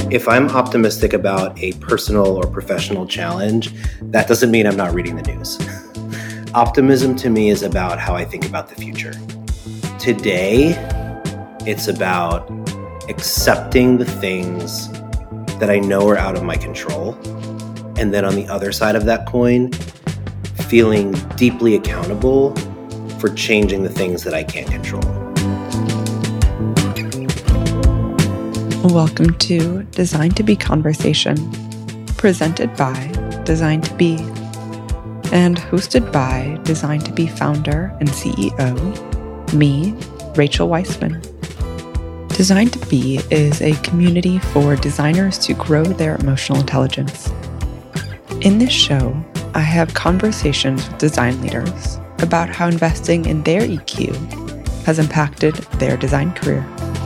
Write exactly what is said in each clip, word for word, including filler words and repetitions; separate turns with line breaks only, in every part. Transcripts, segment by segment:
If I'm optimistic about a personal or professional challenge, that doesn't mean I'm not reading the news. Optimism to me is about how I think about the future. Today, it's about accepting the things that I know are out of my control. And then on the other side of that coin, feeling deeply accountable for changing the things that I can't control.
Welcome to Design to Be Conversation, presented by Design to Be, and hosted by Design to Be founder and C E O, me, Rachel Weissman. Design to Be is a community for designers to grow their emotional intelligence. In this show, I have conversations with design leaders about how investing in their E Q has impacted their design career.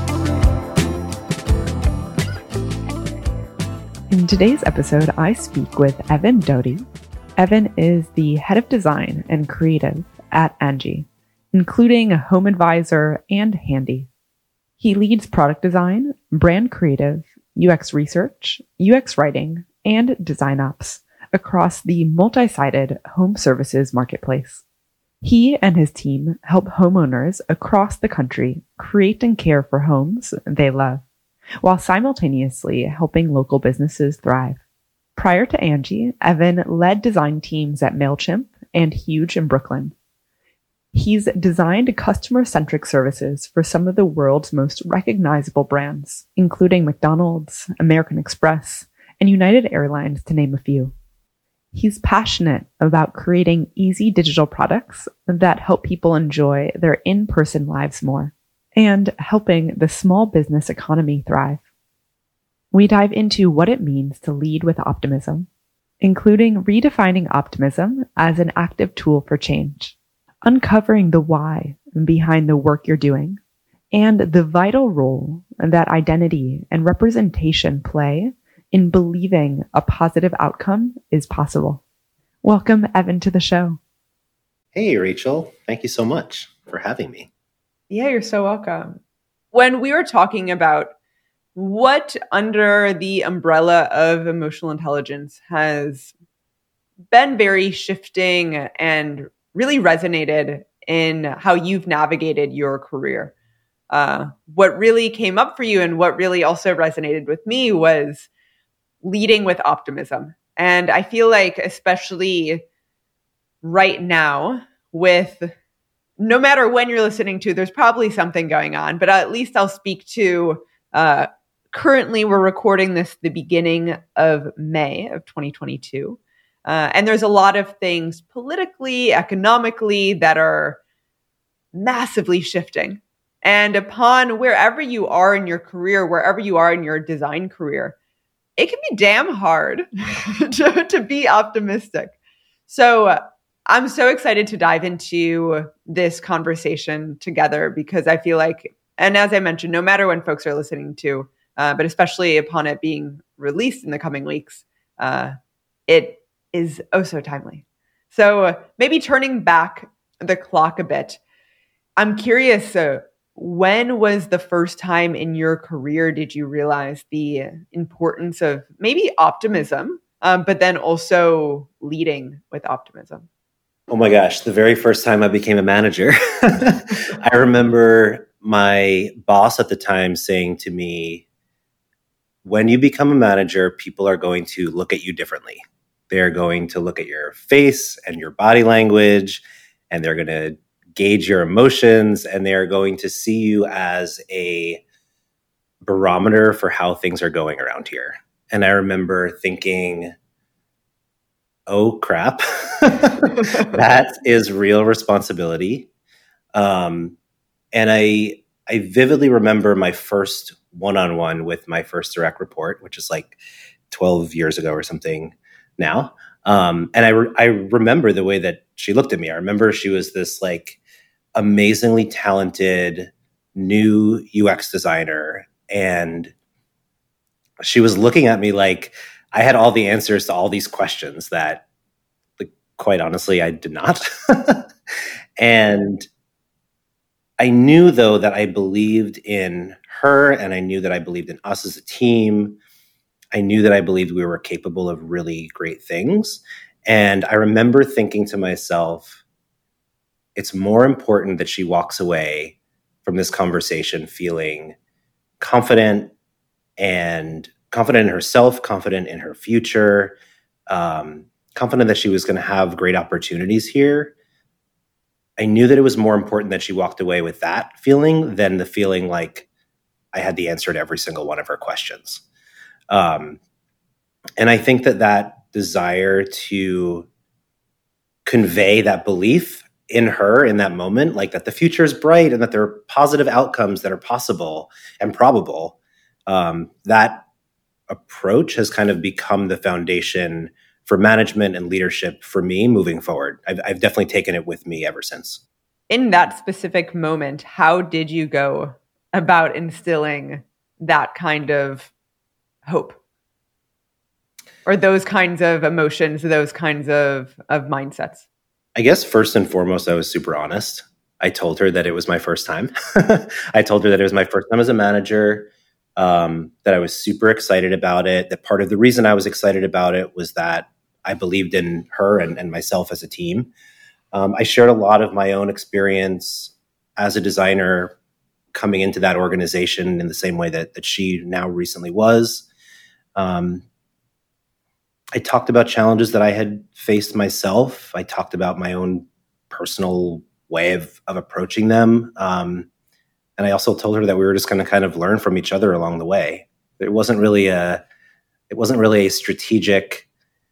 In today's episode, I speak with Evan Doty. Evan is the head of design and creative at Angie, including Home Advisor and Handy. He leads product design, brand creative, U X research, U X writing, and design ops across the multi-sided home services marketplace. He and his team help homeowners across the country create and care for homes they love, while simultaneously helping local businesses thrive. Prior to Angie, Evan led design teams at MailChimp and Huge in Brooklyn. He's designed customer-centric services for some of the world's most recognizable brands, including McDonald's, American Express, and United Airlines, to name a few. He's passionate about creating easy digital products that help people enjoy their in-person lives more, and helping the small business economy thrive. We dive into what it means to lead with optimism, including redefining optimism as an active tool for change, uncovering the why behind the work you're doing, and the vital role that identity and representation play in believing a positive outcome is possible. Welcome, Evan, to the show.
Hey, Rachel. Thank you so much for having me.
Yeah, you're so welcome. When we were talking about what under the umbrella of emotional intelligence has been very shifting and really resonated in how you've navigated your career, uh, what really came up for you and what really also resonated with me was leading with optimism. And I feel like, especially right now, with no matter when you're listening to, there's probably something going on, but at least I'll speak to, uh, currently we're recording this the beginning of May of twenty twenty-two. Uh, and there's a lot of things politically, economically that are massively shifting. And upon wherever you are in your career, wherever you are in your design career, it can be damn hard to, to be optimistic. So uh, I'm so excited to dive into this conversation together because I feel like, and as I mentioned, no matter when folks are listening to, uh, but especially upon it being released in the coming weeks, uh, it is oh so timely. So uh, maybe turning back the clock a bit, I'm curious, uh, when was the first time in your career did you realize the importance of maybe optimism, um, but then also leading with optimism?
Oh my gosh, the very first time I became a manager, I remember my boss at the time saying to me, when you become a manager, people are going to look at you differently. They're going to look at your face and your body language, and they're going to gauge your emotions, and they're going to see you as a barometer for how things are going around here. And I remember thinking, oh crap, that is real responsibility. Um, and I, I vividly remember my first one-on-one with my first direct report, which is like twelve years ago or something now. Um, and I, re- I remember the way that she looked at me. I remember she was this like amazingly talented new U X designer. And she was looking at me like I had all the answers to all these questions that, like, quite honestly, I did not. And I knew, though, that I believed in her, and I knew that I believed in us as a team. I knew that I believed we were capable of really great things. And I remember thinking to myself, it's more important that she walks away from this conversation feeling confident and confident in herself, confident in her future, um, confident that she was going to have great opportunities here. I knew that it was more important that she walked away with that feeling than the feeling like I had the answer to every single one of her questions. Um, and I think that that desire to convey that belief in her in that moment, like that the future is bright and that there are positive outcomes that are possible and probable, um, that approach has kind of become the foundation for management and leadership for me moving forward. I've, I've definitely taken it with me ever since.
In that specific moment, how did you go about instilling that kind of hope? Or those kinds of emotions, those kinds of, of mindsets?
I guess first and foremost, I was super honest. I told her that it was my first time. I told her that it was my first time as a manager, um, that I was super excited about it, that part of the reason I was excited about it was that I believed in her and, and myself as a team. Um, I shared a lot of my own experience as a designer coming into that organization in the same way that, that she now recently was. Um, I talked about challenges that I had faced myself. I talked about my own personal way of, of approaching them. Um, and I also told her that we were just going to kind of learn from each other along the way. It wasn't really a, it wasn't really a strategic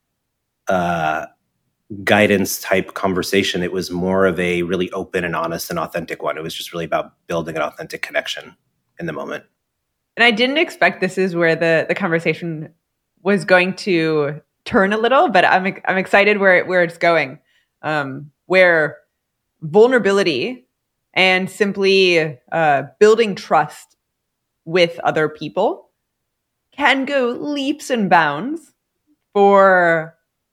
uh, guidance type conversation. It was more of a really open and honest and authentic one. It was just really about building an authentic connection in the moment.
And I didn't expect this is where the, the conversation was going to turn a little, but I'm I'm excited where where it's going, um, where vulnerability and simply uh, building trust with other people can go leaps and bounds for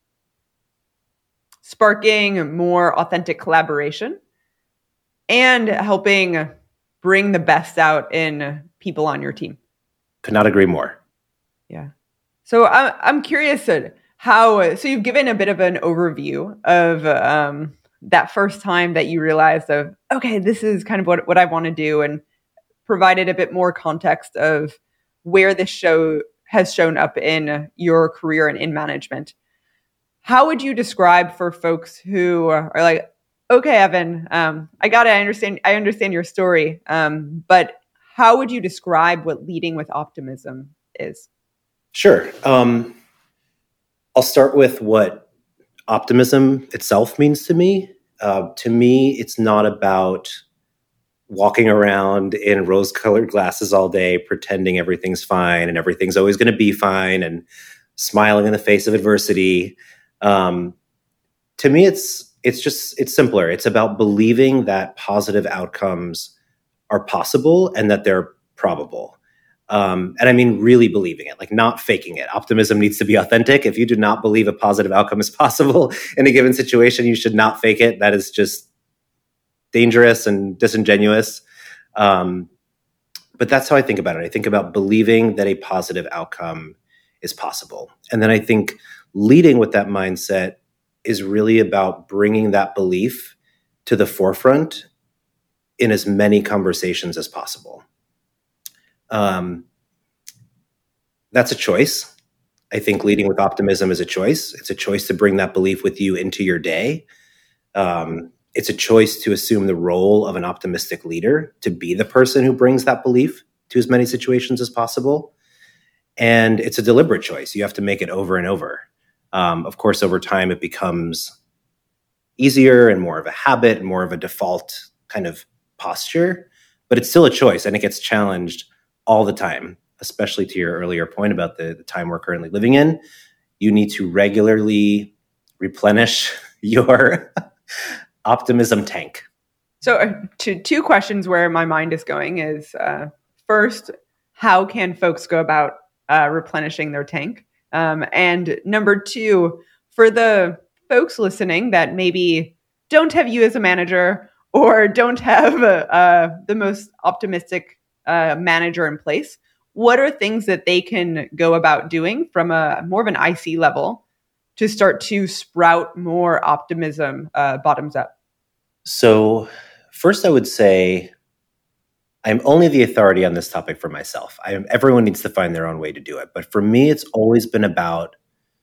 sparking more authentic collaboration and helping bring the best out in people on your team.
Could not agree more.
Yeah. So I'm I'm curious how. So you've given a bit of an overview of um, that first time that you realized of okay, this is kind of what what I want to do, and provided a bit more context of where this show has shown up in your career and in management. How would you describe for folks who are like, okay, Evan, um, I got it. I understand. I understand your story, um, but how would you describe what leading with optimism is?
Sure. Um, I'll start with what optimism itself means to me. Uh, to me, it's not about walking around in rose-colored glasses all day, pretending everything's fine and everything's always going to be fine and smiling in the face of adversity. Um, to me, it's it's just it's simpler. It's about believing that positive outcomes are possible and that they're probable. Um, and I mean, really believing it, like not faking it. Optimism needs to be authentic. If you do not believe a positive outcome is possible in a given situation, you should not fake it. That is just dangerous and disingenuous. Um, but that's how I think about it. I think about believing that a positive outcome is possible. And then I think leading with that mindset is really about bringing that belief to the forefront in as many conversations as possible. Um, that's a choice. I think leading with optimism is a choice. It's a choice to bring that belief with you into your day. Um, it's a choice to assume the role of an optimistic leader, to be the person who brings that belief to as many situations as possible. And it's a deliberate choice. You have to make it over and over. Um, of course, over time, it becomes easier and more of a habit and more of a default kind of posture, but it's still a choice and it gets challenged all the time, especially to your earlier point about the, the time we're currently living in. You need to regularly replenish your optimism tank.
So uh, to, two questions where my mind is going is, uh, first, how can folks go about uh, replenishing their tank? Um, and number two, for the folks listening that maybe don't have you as a manager or don't have uh, uh, the most optimistic uh, manager in place, what are things that they can go about doing from a more of an I C level to start to sprout more optimism uh, bottoms up?
So first, I would say I'm only the authority on this topic for myself. I am, everyone needs to find their own way to do it. But for me, it's always been about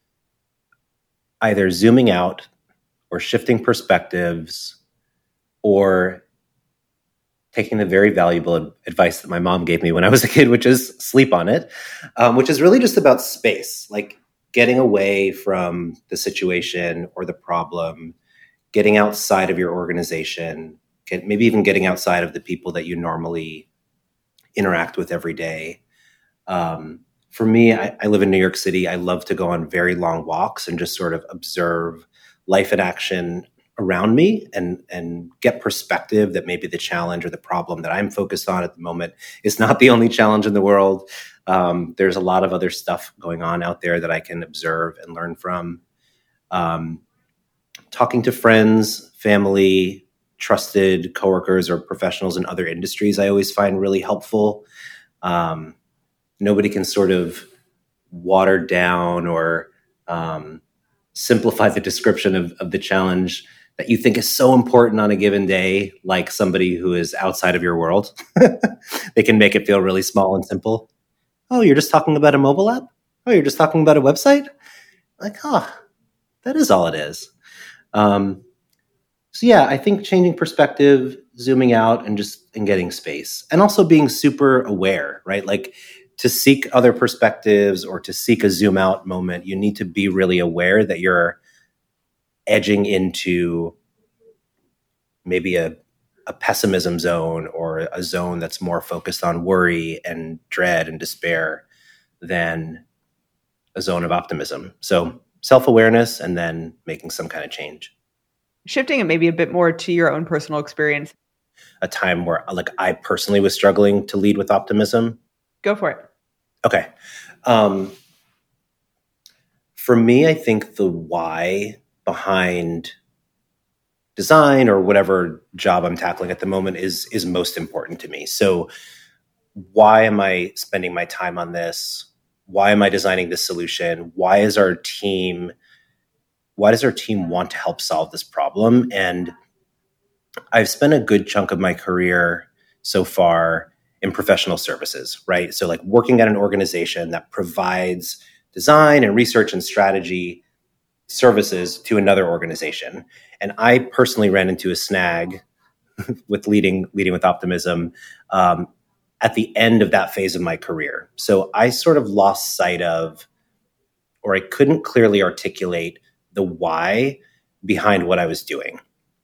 either zooming out or shifting perspectives or taking the very valuable advice that my mom gave me when I was a kid, which is sleep on it, um, which is really just about space, like getting away from the situation or the problem, getting outside of your organization, get, maybe even getting outside of the people that you normally interact with every day. Um, for me, I, I live in New York City. I love to go on very long walks and just sort of observe life in action around me and, and get perspective that maybe the challenge or the problem that I'm focused on at the moment is not the only challenge in the world. Um, there's a lot of other stuff going on out there that I can observe and learn from. Um, talking to friends, family, trusted coworkers or professionals in other industries, I always find really helpful. Um, nobody can sort of water down or um, simplify the description of, of the challenge that you think is so important on a given day, like somebody who is outside of your world. They can make it feel really small and simple. Oh, you're just talking about a mobile app? Oh, you're just talking about a website? Like, oh, that is all it is. Um, so yeah, I think changing perspective, zooming out and just and getting space, and also being super aware, right? Like to seek other perspectives or to seek a zoom out moment, you need to be really aware that you're edging into maybe a, a pessimism zone or a zone that's more focused on worry and dread and despair than a zone of optimism. So self-awareness and then making some kind of change.
Shifting it maybe a bit more to your own personal experience.
A time where like I personally was struggling to lead with optimism.
Go for it.
Okay. Um, for me, I think the why behind design or whatever job I'm tackling at the moment is is most important to me. So why am I spending my time on this? Why am I designing this solution? Why is our team, why does our team want to help solve this problem? And I've spent a good chunk of my career so far in professional services, right? So like working at an organization that provides design and research and strategy services to another organization. And I personally ran into a snag with leading, leading with optimism um, at the end of that phase of my career. So I sort of lost sight of, or I couldn't clearly articulate the why behind what I was doing.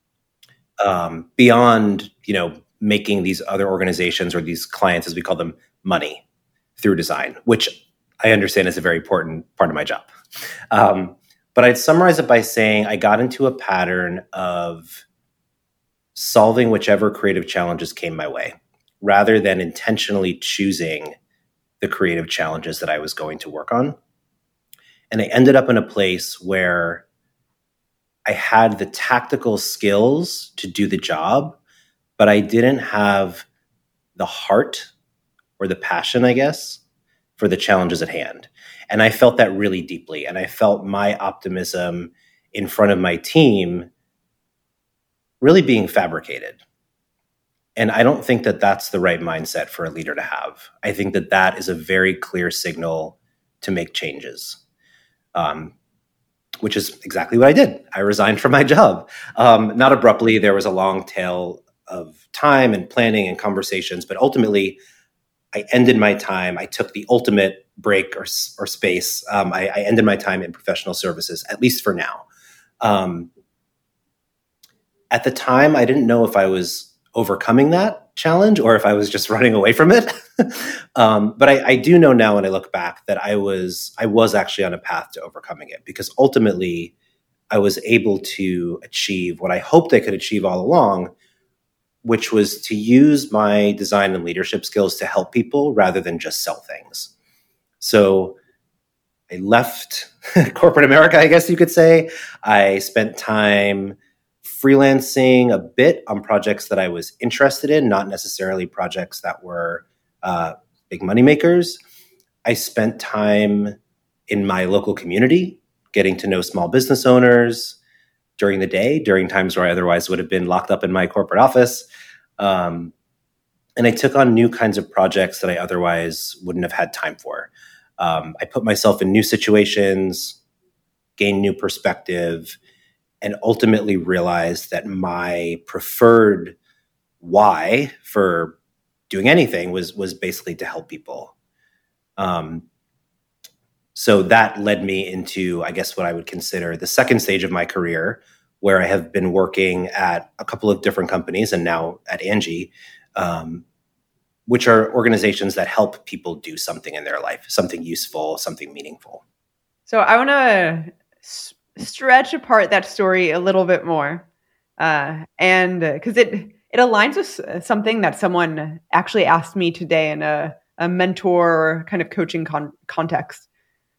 Um, beyond, you know, making these other organizations or these clients, as we call them, money through design, which I understand is a very important part of my job. Um, but I'd summarize it by saying I got into a pattern of solving whichever creative challenges came my way, rather than intentionally choosing the creative challenges that I was going to work on. And I ended up in a place where I had the tactical skills to do the job, but I didn't have the heart or the passion, I guess, for the challenges at hand. And I felt that really deeply. And I felt my optimism in front of my team really being fabricated. And I don't think that that's the right mindset for a leader to have. I think that that is a very clear signal to make changes. Um, which is exactly what I did. I resigned from my job. Um, not abruptly. There was a long tail of time and planning and conversations, but ultimately I ended my time. I took the ultimate break or, or space. Um, I, I ended my time in professional services, at least for now. Um, at the time, I didn't know if I was overcoming that challenge or if I was just running away from it. um, but I, I do know now when I look back that I was I was actually on a path to overcoming it, because ultimately I was able to achieve what I hoped I could achieve all along, which was to use my design and leadership skills to help people rather than just sell things. So I left corporate America, I guess you could say. I spent time freelancing a bit on projects that I was interested in, not necessarily projects that were uh, big moneymakers. I spent time in my local community, getting to know small business owners during the day, during times where I otherwise would have been locked up in my corporate office. Um, and I took on new kinds of projects that I otherwise wouldn't have had time for. Um, I put myself in new situations, gained new perspective, and ultimately realized that my preferred why for doing anything was was basically to help people. Um, so that led me into, I guess, what I would consider the second stage of my career, where I have been working at a couple of different companies and now at Angie, um, which are organizations that help people do something in their life, something useful, something meaningful.
So I want to s- stretch apart that story a little bit more, uh, and because uh, it it aligns with something that someone actually asked me today in a, a mentor kind of coaching con- context.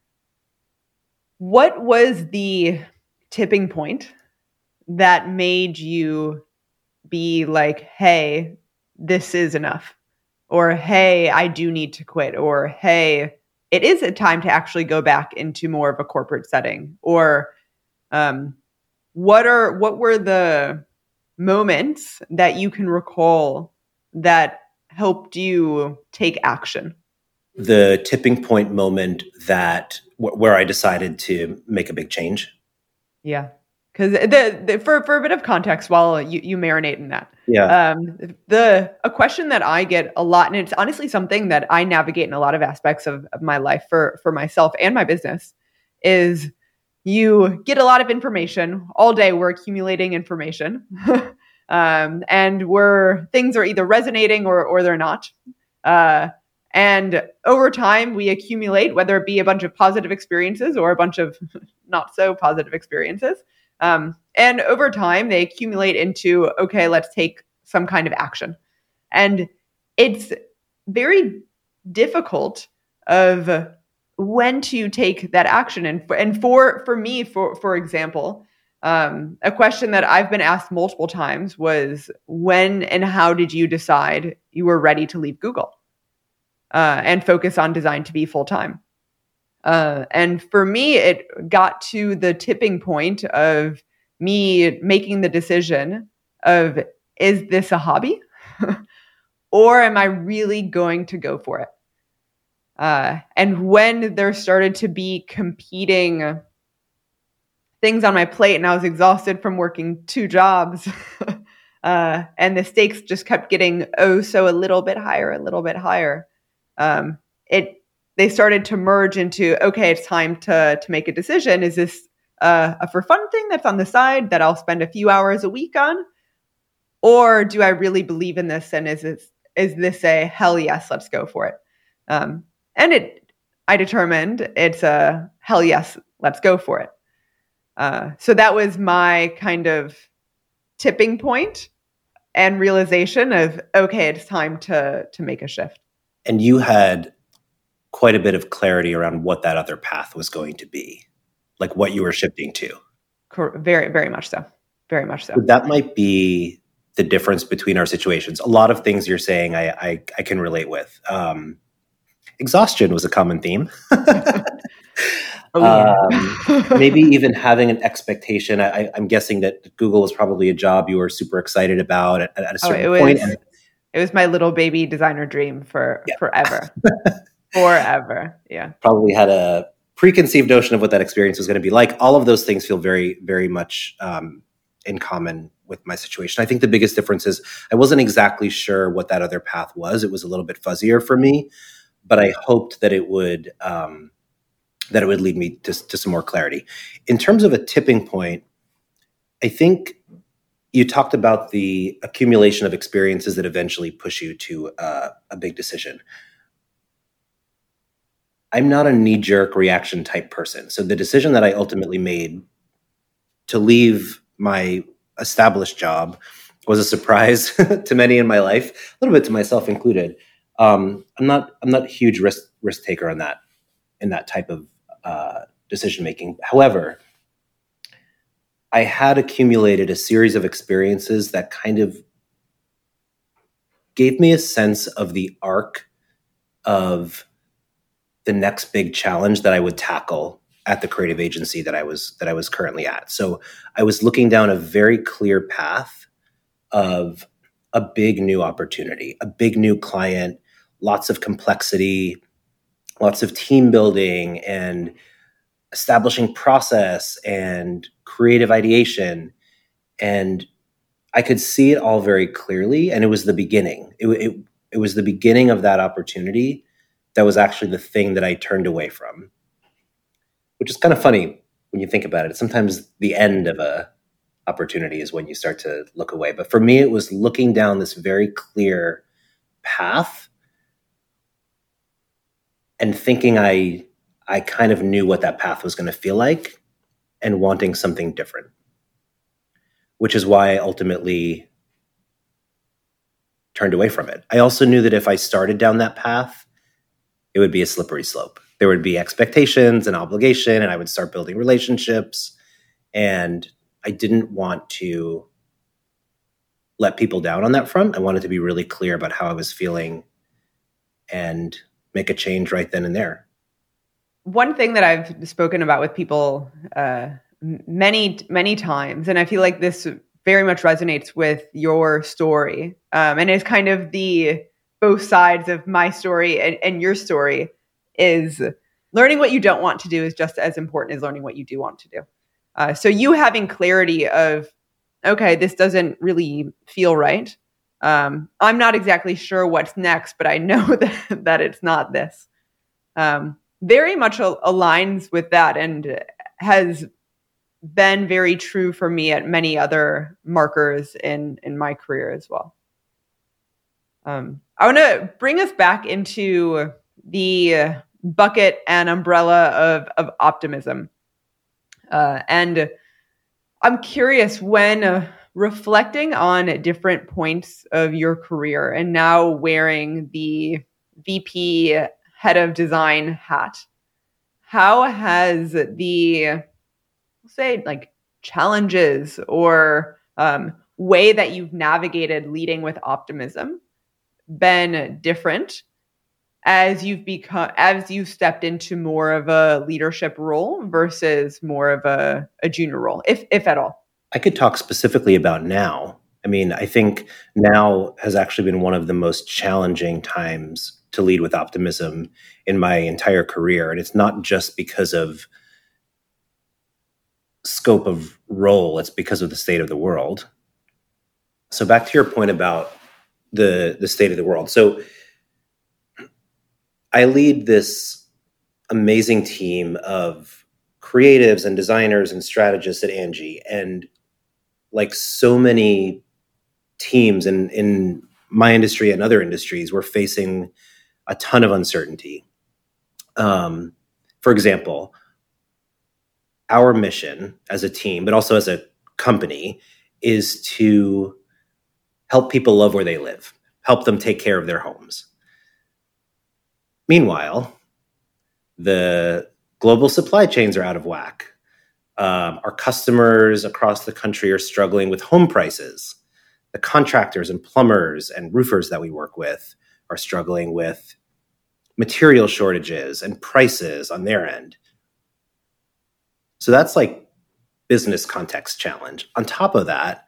What was the tipping point that made you be like, hey, this is enough? Or, hey, I do need to quit. Or, hey, it is a time to actually go back into more of a corporate setting. Or um, what are what were the moments that you can recall that helped you take action?
The tipping point moment that w- where I decided to make a big change.
Yeah. Because the, the for for a bit of context, while you, you marinate in that,
yeah,
um, the a question that I get a lot, and it's honestly something that I navigate in a lot of aspects of, of my life for for myself and my business, is you get a lot of information all day. We're accumulating information, um, and we're things are either resonating or or they're not. Uh, and over time, we accumulate, whether it be a bunch of positive experiences or a bunch of not so positive experiences. Um, and over time, they accumulate into, okay, let's take some kind of action. And it's very difficult of when to take that action. And for, and for, for me, for, for example, um, a question that I've been asked multiple times was, when and how did you decide you were ready to leave Google uh, and focus on design to be full-time? Uh, and for me, it got to the tipping point of me making the decision of, is this a hobby or am I really going to go for it? Uh, and when there started to be competing things on my plate and I was exhausted from working two jobs uh, and the stakes just kept getting oh so a little bit higher, a little bit higher, um, it they started to merge into, okay, it's time to to make a decision. Is this uh, a for fun thing that's on the side that I'll spend a few hours a week on? Or do I really believe in this? And is this, is this a hell yes, let's go for it? Um, and it, I determined it's a hell yes, let's go for it. Uh, so that was my kind of tipping point and realization of, okay, it's time to to make a shift.
And you had quite a bit of clarity around what that other path was going to be, like what you were shifting to.
Very, very much so. Very much so.
But that might be the difference between our situations. A lot of things you're saying I, I, I can relate with. Um, exhaustion was a common theme.
Oh, yeah.
um, maybe even having an expectation. I, I'm guessing that Google was probably a job you were super excited about at, at a certain
oh, it
point.
Was,
and,
it was my little baby designer dream for
yeah.
forever. Forever. Yeah.
Probably had a preconceived notion of what that experience was going to be like. All of those things feel very, very much um, in common with my situation. I think the biggest difference is I wasn't exactly sure what that other path was. It was a little bit fuzzier for me, but I hoped that it would um, that it would lead me to, to some more clarity. In terms of a tipping point, I think you talked about the accumulation of experiences that eventually push you to uh, a big decision. I'm not a knee-jerk reaction type person. So the decision that I ultimately made to leave my established job was a surprise to many in my life, a little bit to myself included. Um, I'm not I'm not a huge risk risk taker on that in that type of uh, decision making. However, I had accumulated a series of experiences that kind of gave me a sense of the arc of the next big challenge that I would tackle at the creative agency that I was that I was currently at. So I was looking down a very clear path of a big new opportunity, a big new client, lots of complexity, lots of team building and establishing process and creative ideation. And I could see it all very clearly. And it was the beginning. It, it, it was the beginning of that opportunity that was actually the thing that I turned away from, which is kind of funny when you think about it. Sometimes the end of a opportunity is when you start to look away. But for me, it was looking down this very clear path and thinking I I kind of knew what that path was going to feel like and wanting something different, which is why I ultimately turned away from it. I also knew that if I started down that path, it would be a slippery slope. There would be expectations and obligation, and I would start building relationships. And I didn't want to let people down on that front. I wanted to be really clear about how I was feeling and make a change right then and there.
One thing that I've spoken about with people uh, many, many times, and I feel like this very much resonates with your story, um, and is kind of the both sides of my story and, and your story, is learning what you don't want to do is just as important as learning what you do want to do. Uh, so you having clarity of, okay, this doesn't really feel right. Um, I'm not exactly sure what's next, but I know that, that it's not this. Um, very much al- aligns with that and has been very true for me at many other markers in, in my career as well. Um, I want to bring us back into the bucket and umbrella of, of optimism. Uh, and I'm curious, when uh, reflecting on different points of your career and now wearing the V P head of design hat, how has the, say, like challenges or um, way that you've navigated leading with optimism been different as you've become, as you've stepped into more of a leadership role versus more of a, a junior role, if if at all?
I could talk specifically about now. I mean, I think now has actually been one of the most challenging times to lead with optimism in my entire career. And it's not just because of scope of role, it's because of the state of the world. So back to your point about the, the state of the world. So I lead this amazing team of creatives and designers and strategists at Angie. And like so many teams in, in my industry and other industries, we're facing a ton of uncertainty. Um, for example, our mission as a team, but also as a company, is to help people love where they live, help them take care of their homes. Meanwhile, the global supply chains are out of whack. Um, our customers across the country are struggling with home prices. The contractors and plumbers and roofers that we work with are struggling with material shortages and prices on their end. So that's like business context challenge. On top of that,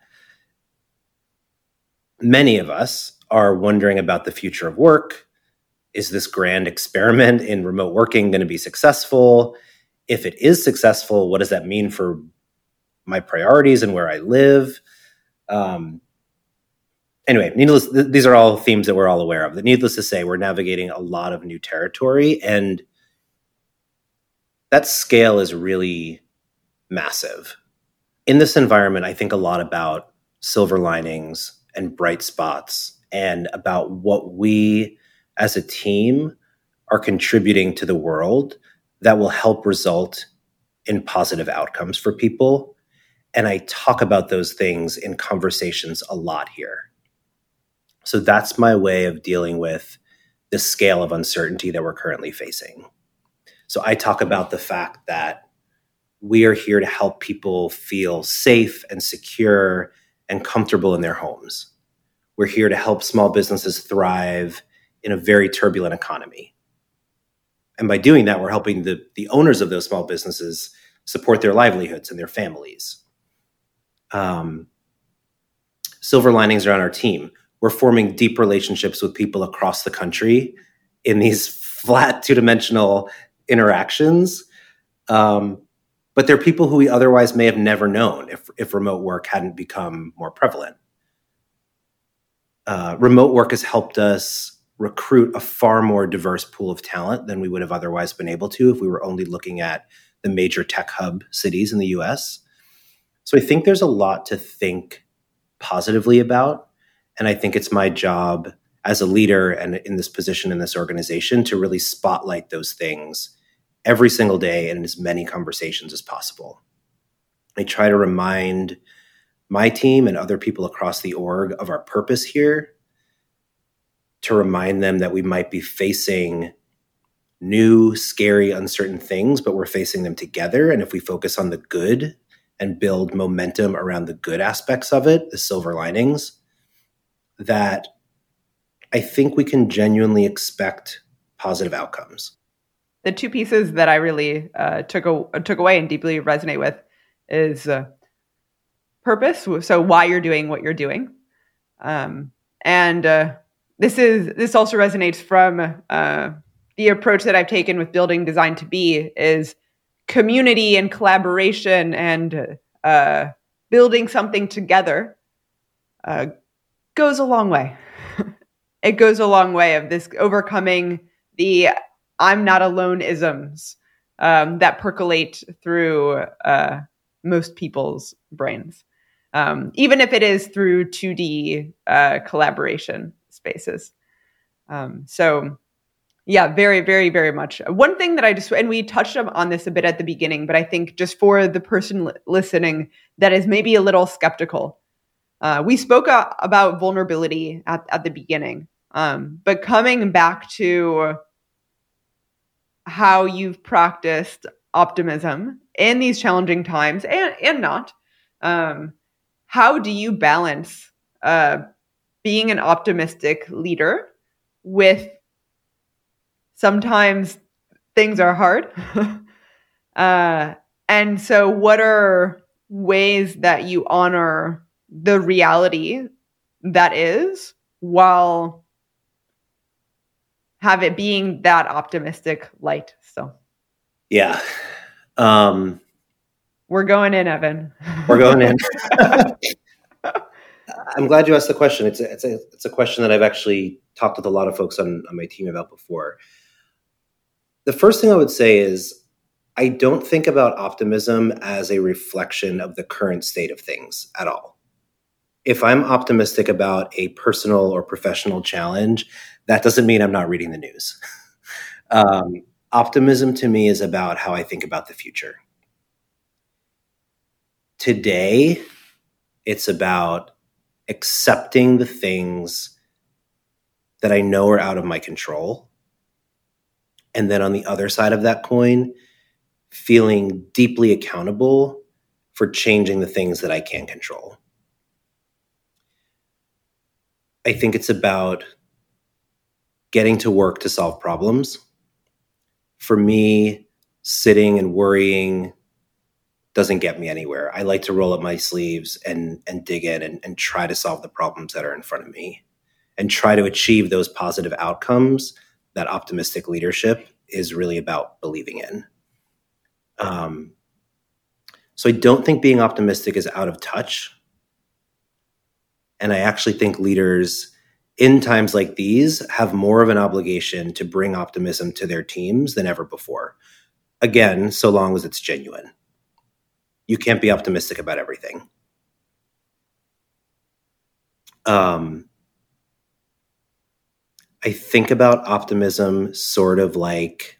many of us are wondering about the future of work. Is this grand experiment in remote working going to be successful? If it is successful, what does that mean for my priorities and where I live? Um, anyway, needless, th- these are all themes that we're all aware of. Needless to say, we're navigating a lot of new territory, and that scale is really massive. In this environment, I think a lot about silver linings and bright spots and about what we as a team are contributing to the world that will help result in positive outcomes for people. And I talk about those things in conversations a lot here. So that's my way of dealing with the scale of uncertainty that we're currently facing. So I talk about the fact that we are here to help people feel safe and secure and comfortable in their homes. We're here to help small businesses thrive in a very turbulent economy. And by doing that, we're helping the, the owners of those small businesses support their livelihoods and their families. Um, silver linings are on our team. We're forming deep relationships with people across the country in these flat two-dimensional interactions. Um, but they're people who we otherwise may have never known if, if remote work hadn't become more prevalent. Uh, remote work has helped us recruit a far more diverse pool of talent than we would have otherwise been able to if we were only looking at the major tech hub cities in the U S. So I think there's a lot to think positively about. And I think it's my job as a leader and in this position in this organization to really spotlight those things every single day and in as many conversations as possible. I try to remind my team and other people across the org of our purpose here, to remind them that we might be facing new, scary, uncertain things, but we're facing them together. And if we focus on the good and build momentum around the good aspects of it, the silver linings, that I think we can genuinely expect positive outcomes.
The two pieces that I really uh, took a, took away and deeply resonate with is uh, purpose. So why you're doing what you're doing, um, and uh, this is this also resonates from uh, the approach that I've taken with building Design to Be is community and collaboration and uh, building something together uh, goes a long way. It goes a long way of this overcoming the I'm not alone isms um, that percolate through uh, most people's brains, um, even if it is through two D uh, collaboration spaces. Um, so yeah, very, very, very much. One thing that I just, and we touched on this a bit at the beginning, but I think just for the person li- listening that is maybe a little skeptical, uh, we spoke uh, about vulnerability at, at the beginning, um, but coming back to how you've practiced optimism in these challenging times and, and not, um, how do you balance uh, being an optimistic leader with sometimes things are hard? uh, and so what are ways that you honor the reality that is while have it being that optimistic light still?
Yeah. Um,
we're going in, Evan.
We're going in. I'm glad you asked the question. It's a, it's a, it's a question that I've actually talked with a lot of folks on, on my team about before. The first thing I would say is I don't think about optimism as a reflection of the current state of things at all. If I'm optimistic about a personal or professional challenge, that doesn't mean I'm not reading the news. um, optimism to me is about how I think about the future. Today, it's about accepting the things that I know are out of my control. And then on the other side of that coin, feeling deeply accountable for changing the things that I can control. I think it's about getting to work to solve problems. For me, sitting and worrying doesn't get me anywhere. I like to roll up my sleeves and, and dig in and, and try to solve the problems that are in front of me and try to achieve those positive outcomes that optimistic leadership is really about believing in. Um, so I don't think being optimistic is out of touch. And I actually think leaders in times like these have more of an obligation to bring optimism to their teams than ever before. Again, so long as it's genuine. You can't be optimistic about everything. Um, I think about optimism sort of like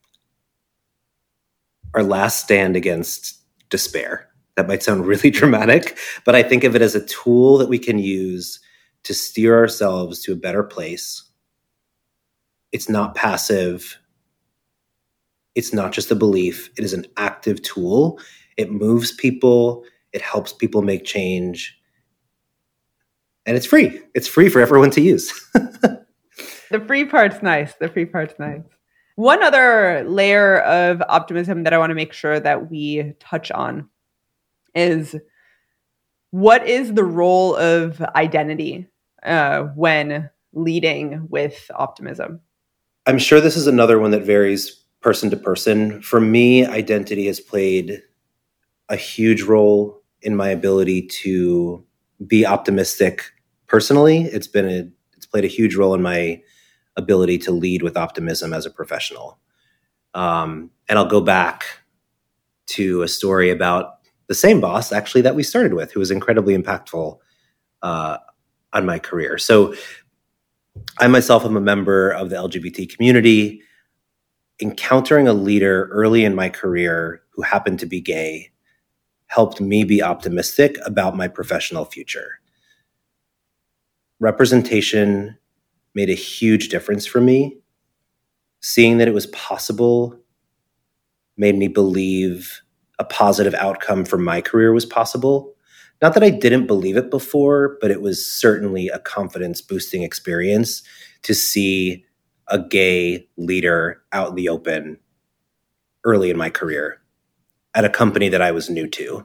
our last stand against despair. That might sound really dramatic, but I think of it as a tool that we can use to steer ourselves to a better place. It's not passive. It's not just a belief. It is an active tool. It moves people. It helps people make change. And it's free. It's free for everyone to use.
The free part's nice. The free part's nice. One other layer of optimism that I want to make sure that we touch on is what is the role of identity uh, when leading with optimism?
I'm sure this is another one that varies person to person. For me, identity has played a huge role in my ability to be optimistic personally. It's been a, it's played a huge role in my ability to lead with optimism as a professional. Um, and I'll go back to a story about the same boss, actually, that we started with, who was incredibly impactful uh, on my career. So I myself am a member of the L G B T community. Encountering a leader early in my career who happened to be gay helped me be optimistic about my professional future. Representation made a huge difference for me. Seeing that it was possible made me believe a positive outcome for my career was possible. Not that I didn't believe it before, but it was certainly a confidence-boosting experience to see a gay leader out in the open early in my career at a company that I was new to.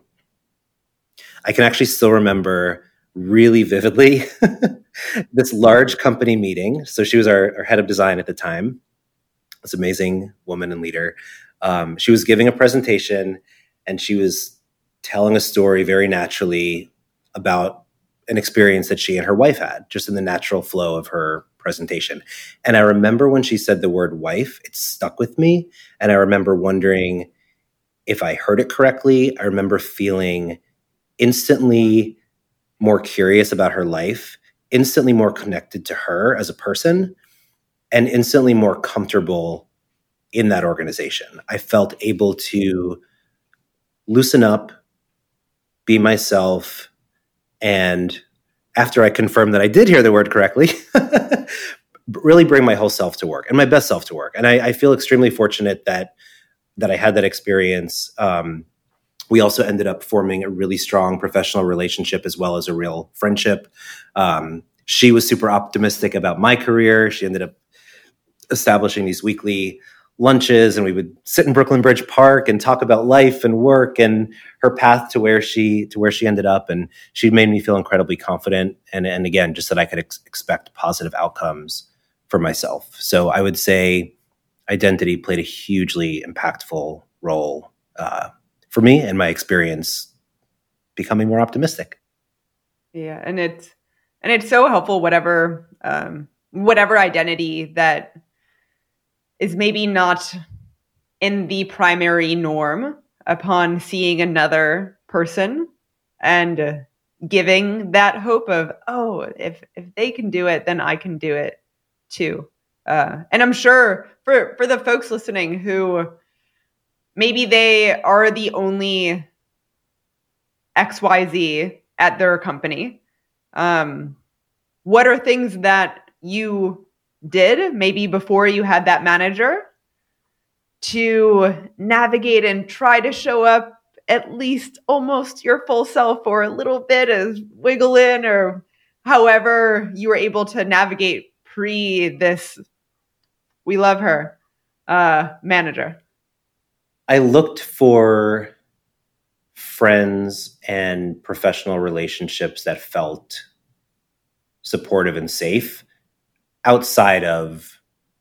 I can actually still remember really vividly this large company meeting. So she was our, our head of design at the time, this amazing woman and leader. Um, she was giving a presentation and she was telling a story very naturally about an experience that she and her wife had, just in the natural flow of her presentation. And I remember when she said the word wife, it stuck with me. And I remember wondering if I heard it correctly. I remember feeling instantly more curious about her life, instantly more connected to her as a person, and instantly more comfortable in that organization. I felt able to loosen up, be myself, and after I confirmed that I did hear the word correctly, really bring my whole self to work and my best self to work. And I, I feel extremely fortunate that that I had that experience. Um, we also ended up forming a really strong professional relationship as well as a real friendship. Um, she was super optimistic about my career. She ended up establishing these weekly lunches, and we would sit in Brooklyn Bridge Park and talk about life and work and her path to where she to where she ended up. And she made me feel incredibly confident. And, and again, just that I could ex- expect positive outcomes for myself. So I would say identity played a hugely impactful role uh, for me and my experience becoming more optimistic.
Yeah, and it's and it's so helpful. Whatever um, whatever identity that is maybe not in the primary norm, upon seeing another person and giving that hope of, oh, if if they can do it, then I can do it too. Uh, and I'm sure for for the folks listening who maybe they are the only X Y Z at their company, um, what are things that you did maybe before you had that manager to navigate and try to show up at least almost your full self, or a little bit as wiggle in, or however you were able to navigate pre this we love her uh, manager?
I looked for friends and professional relationships that felt supportive and safe outside of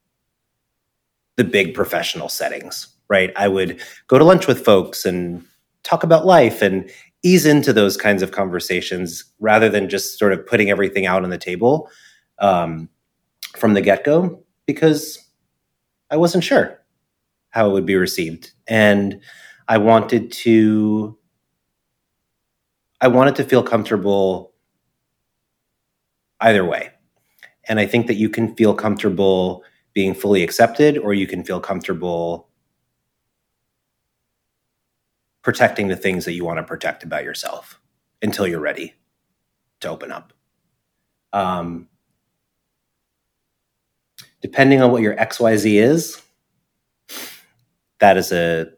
the big professional settings, right? I would go to lunch with folks and talk about life and ease into those kinds of conversations rather than just sort of putting everything out on the table um, from the get-go, because I wasn't sure how it would be received. And I wanted to, I wanted to feel comfortable either way. And I think that you can feel comfortable being fully accepted, or you can feel comfortable protecting the things that you want to protect about yourself until you're ready to open up. Um, depending on what your X Y Z is, that is a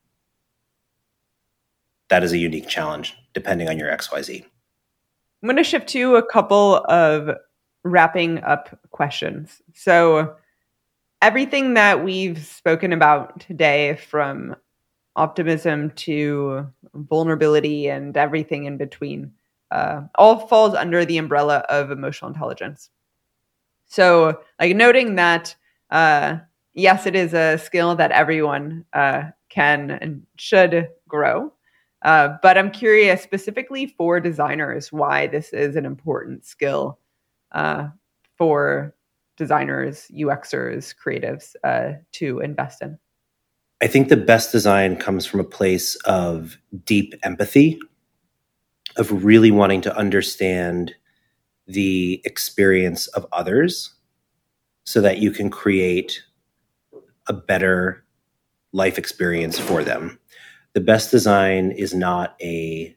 that is a unique challenge depending on your X Y Z.
I'm going to shift to a couple of wrapping up questions. So everything that we've spoken about today, from optimism to vulnerability and everything in between, uh, all falls under the umbrella of emotional intelligence. So, like, noting that, uh, yes, it is a skill that everyone uh, can and should grow. Uh, but I'm curious specifically for designers why this is an important skill uh, for designers, U Xers, creatives uh, to invest in.
I think the best design comes from a place of deep empathy, of really wanting to understand the experience of others so that you can create a better life experience for them. The best design is not a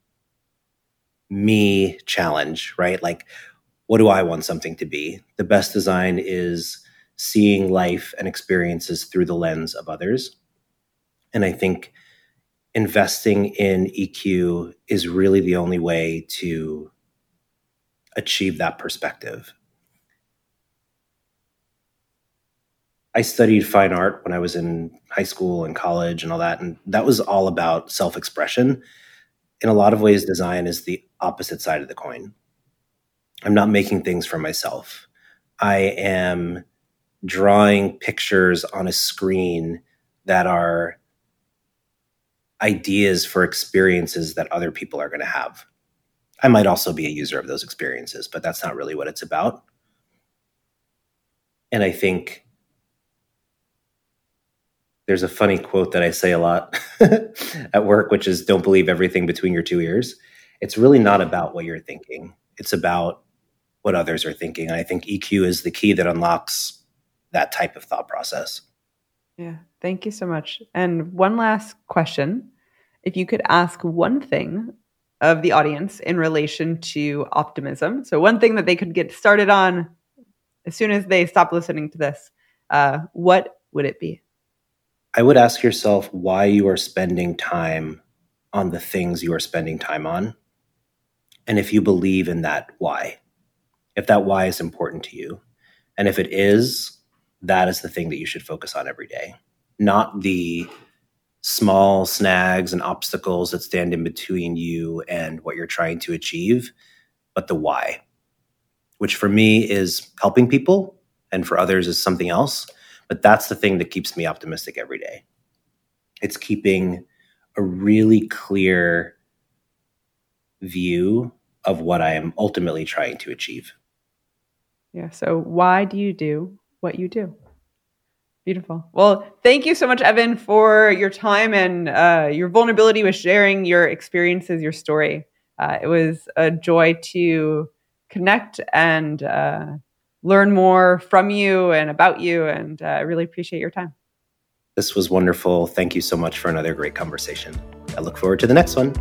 me challenge, right? Like, what do I want something to be? The best design is seeing life and experiences through the lens of others. And I think investing in E Q is really the only way to achieve that perspective. I studied fine art when I was in high school and college and all that, and that was all about self-expression. In a lot of ways, design is the opposite side of the coin. I'm not making things for myself. I am drawing pictures on a screen that are ideas for experiences that other people are going to have. I might also be a user of those experiences, but that's not really what it's about. And I think there's a funny quote that I say a lot at work, which is, don't believe everything between your two ears. It's really not about what you're thinking. It's about what others are thinking. And I think E Q is the key that unlocks that type of thought process.
Yeah, thank you so much. And one last question. If you could ask one thing of the audience in relation to optimism, so one thing that they could get started on as soon as they stop listening to this, uh, what would it be?
I would ask yourself why you are spending time on the things you are spending time on. And if you believe in that why, if that why is important to you. And if it is, that is the thing that you should focus on every day, not the small snags and obstacles that stand in between you and what you're trying to achieve, but the why, which for me is helping people and for others is something else. But that's the thing that keeps me optimistic every day. It's keeping a really clear view of what I am ultimately trying to achieve.
Yeah. So why do you do what you do? Beautiful. Well, thank you so much, Evan, for your time and uh, your vulnerability with sharing your experiences, your story. Uh, it was a joy to connect and uh, learn more from you and about you. And I uh, really appreciate your time.
This was wonderful. Thank you so much for another great conversation. I look forward to the next one.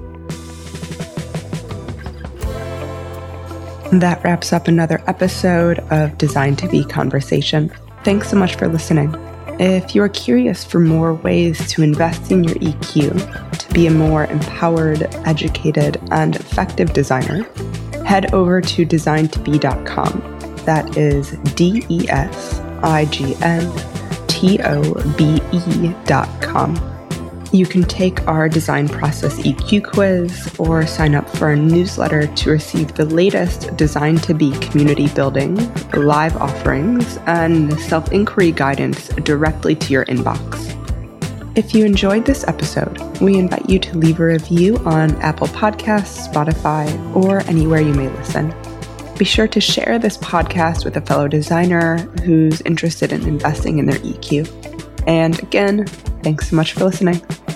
That wraps up another episode of Designed to Be Conversation. Thanks so much for listening. If you're curious for more ways to invest in your E Q to be a more empowered, educated, and effective designer, head over to designed to be dot com. That is D E S I G N T O B E dot com. You can take our design process E Q quiz or sign up for our newsletter to receive the latest Designed to Be community building, live offerings, and self-inquiry guidance directly to your inbox. If you enjoyed this episode, we invite you to leave a review on Apple Podcasts, Spotify, or anywhere you may listen. Be sure to share this podcast with a fellow designer who's interested in investing in their E Q. And again, thanks so much for listening.